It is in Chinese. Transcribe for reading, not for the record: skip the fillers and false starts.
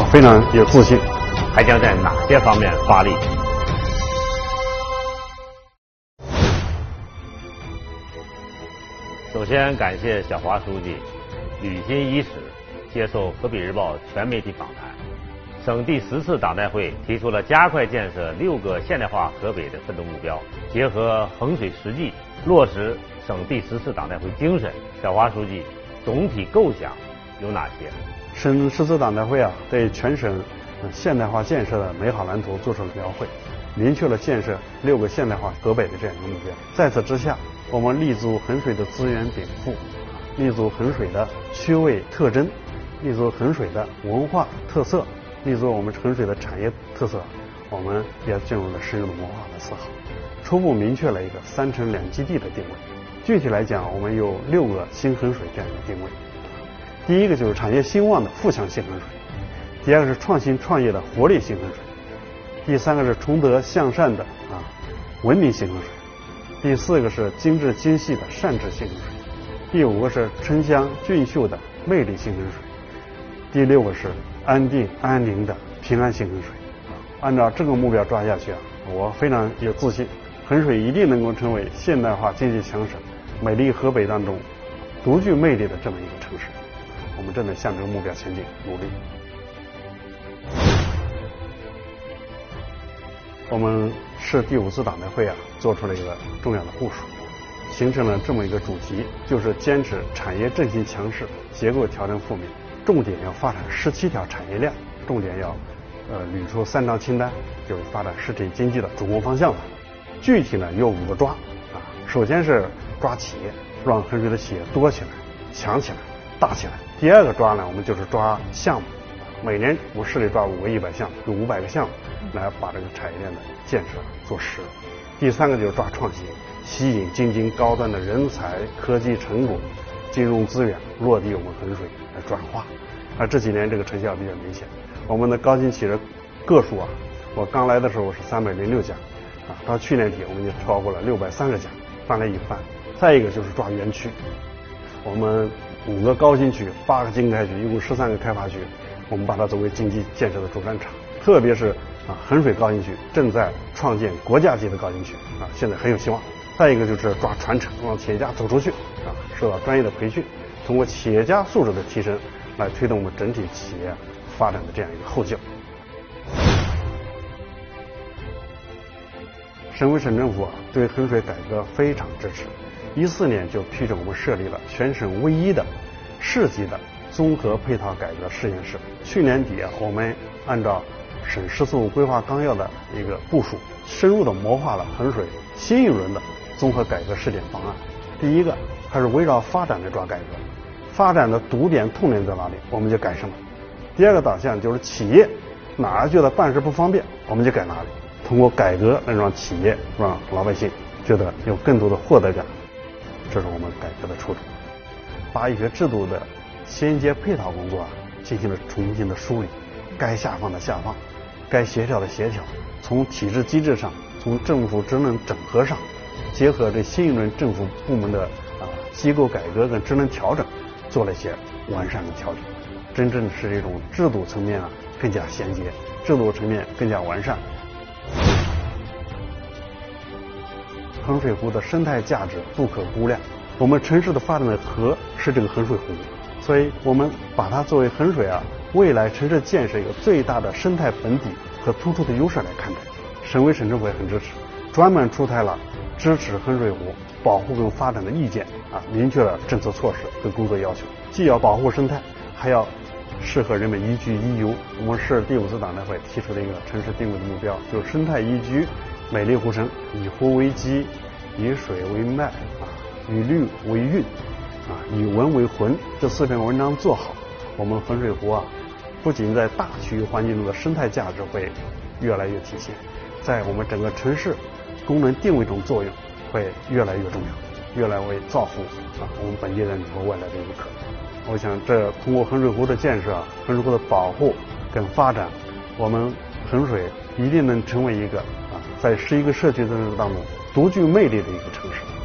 非常有自信。 还将在哪些方面发力？首先感谢小华书记履心伊始，接受河北日报全媒体访谈。省第10次党代会提出了加快建设6个现代化河北的奋斗目标，结合衡水实际，落实省第10次党代会精神。小华书记总体构想有哪些？ 省10次党代会对全省现代化建设的美好蓝图做出了描绘，明确了建设6个现代化河北的这样一个目标。在此之下，我们立足衡水的资源禀赋，立足衡水的区位特征，立足衡水的文化特色，立足我们衡水的产业特色，我们也进入了深入的谋划和思考，初步明确了一个3城2基地的定位。具体来讲，我们有6个新衡水这样一个定位。第一个就是产业兴旺的富强新衡水，第二个是创新创业的活力新衡水，第3个是崇德向善的文明新衡水，第4个是精致精细的善治新衡水，第5个是醇香俊秀的魅力新衡水，第6个是安定安宁的平安新衡水。按照这个目标抓下去我非常有自信，衡水一定能够成为现代化经济强省美丽河北当中独具魅力的这么一个城市。我们正在向这个目标前进努力。我们市第5次党代会做出了一个重要的部署，形成了这么一个主题，就是坚持产业振兴强势，结构调整负面，重点要发展17条产业链，重点要捋出3张清单，就是发展实体经济的主攻方向。具体呢有5个抓首先是抓企业，让衡水的企业多起来、强起来、大起来。第2个抓呢，我们就是抓项目，每年我市里抓5个100项，有500个项目来把这个产业链的建设做实。第3个就是抓创新，吸引京津高端的人才、科技成果、金融资源落地我们衡水来转化。而这几年这个成效比较明显，我们的高新企业个数我刚来的时候是306家到去年底我们就超过了630家，翻了1番。再一个就是抓园区，我们5个高新区、8个经开区，一共13个开发区，我们把它作为经济建设的主战场。特别是衡水高新区正在创建国家级的高新区现在很有希望。再一个就是抓传承，让企业家走出去受到专业的培训，通过企业家素质的提升来推动我们整体企业发展的这样一个后劲。省委省政府对衡水改革非常支持，14年就批准我们设立了全省唯一的市级的综合配套改革实验室。去年底我们按照省“十四五”规划纲要的一个部署，深入的谋划了衡水新一轮的综合改革试点方案。第一个还是围绕发展来抓改革，发展的堵点痛点在哪里，我们就改什么。第2个导向就是企业哪儿觉得办事不方便，我们就改哪里。通过改革来让企业、让老百姓觉得有更多的获得感，这是我们改革的初衷。把一些制度的衔接配套工作进行了重新的梳理，该下放的下放，该协调的协调，从体制机制上，从政府职能整合上，结合这新一轮政府部门的机构改革跟职能调整，做了一些完善的调整，真正是这种制度层面更加衔接，制度层面更加完善。衡水湖的生态价值不可估量，我们城市的发展的核是这个衡水湖，所以我们把它作为衡水未来城市建设一个最大的生态本底和突出的优势来看待。省委省政府也很支持，专门出台了支持衡水湖保护跟发展的意见明确了政策措施跟工作要求，既要保护生态，还要适合人们宜居宜游。我们市第5次党代会提出了一个城市定位的目标，就是生态宜居美丽湖城，以湖为基，以水为脉以绿为韵以文为魂。这4篇文章做好，我们衡水湖不仅在大区域环境中的生态价值会越来越体现，在我们整个城市功能定位中作用会越来越重要，越来越造福我们本地人和外来的游客。我想这通过衡水湖的建设、衡水湖的保护跟发展，我们衡水一定能成为一个在11个社区当中独具魅力的一个城市。